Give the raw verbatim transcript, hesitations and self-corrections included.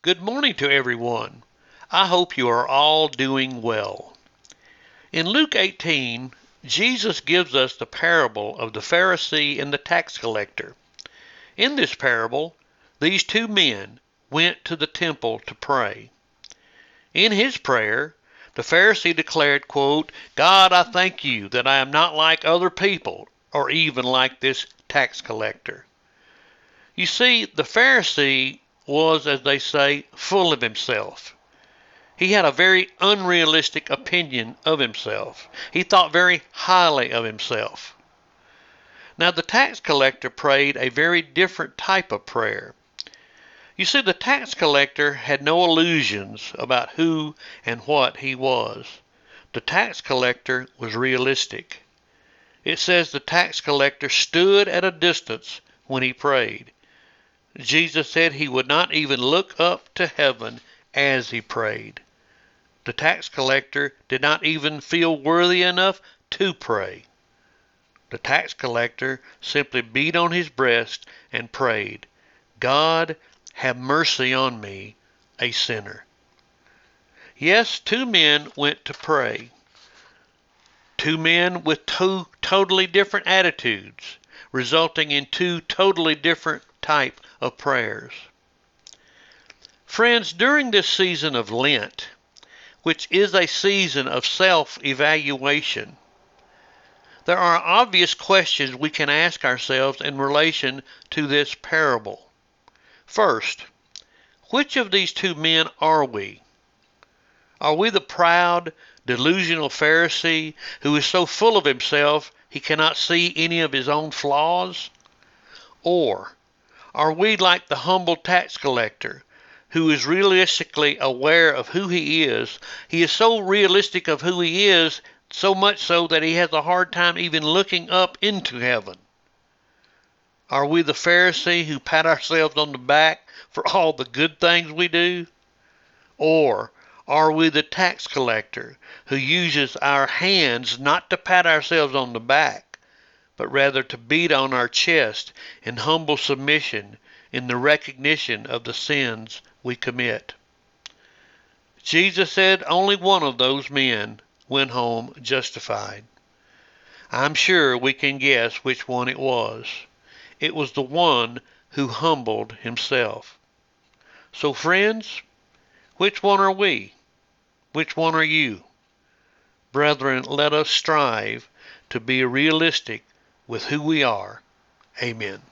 Good morning to everyone. I hope you are all doing well. In Luke eighteen, Jesus gives us the parable of the Pharisee and the tax collector. In this parable, these two men went to the temple to pray. In his prayer, the Pharisee declared, quote, "God, I thank you that I am not like other people, or even like this tax collector." You see, the Pharisee was, as they say, full of himself. He had a very unrealistic opinion of himself. He thought very highly of himself. Now, the tax collector prayed a very different type of prayer. You see, the tax collector had no illusions about who and what he was. The tax collector was realistic. It says the tax collector stood at a distance when he prayed. Jesus said he would not even look up to heaven as he prayed. The tax collector did not even feel worthy enough to pray. The tax collector simply beat on his breast and prayed, "God, have mercy on me, a sinner." Yes, two men went to pray. Two men with two totally different attitudes, resulting in two totally different type of prayers. Friends, during this season of Lent, which is a season of self-evaluation, there are obvious questions we can ask ourselves in relation to this parable. First, which of these two men are we? Are we the proud, delusional Pharisee who is so full of himself he cannot see any of his own flaws? Or are we like the humble tax collector who is realistically aware of who he is? He is so realistic of who he is, so much so that he has a hard time even looking up into heaven. Are we the Pharisee who pat ourselves on the back for all the good things we do? Or are we the tax collector who uses our hands not to pat ourselves on the back, but rather to beat on our chest in humble submission in the recognition of the sins we commit? Jesus said only one of those men went home justified. I'm sure we can guess which one it was. It was the one who humbled himself. So friends, which one are we? Which one are you? Brethren, let us strive to be realistic with who we are. Amen.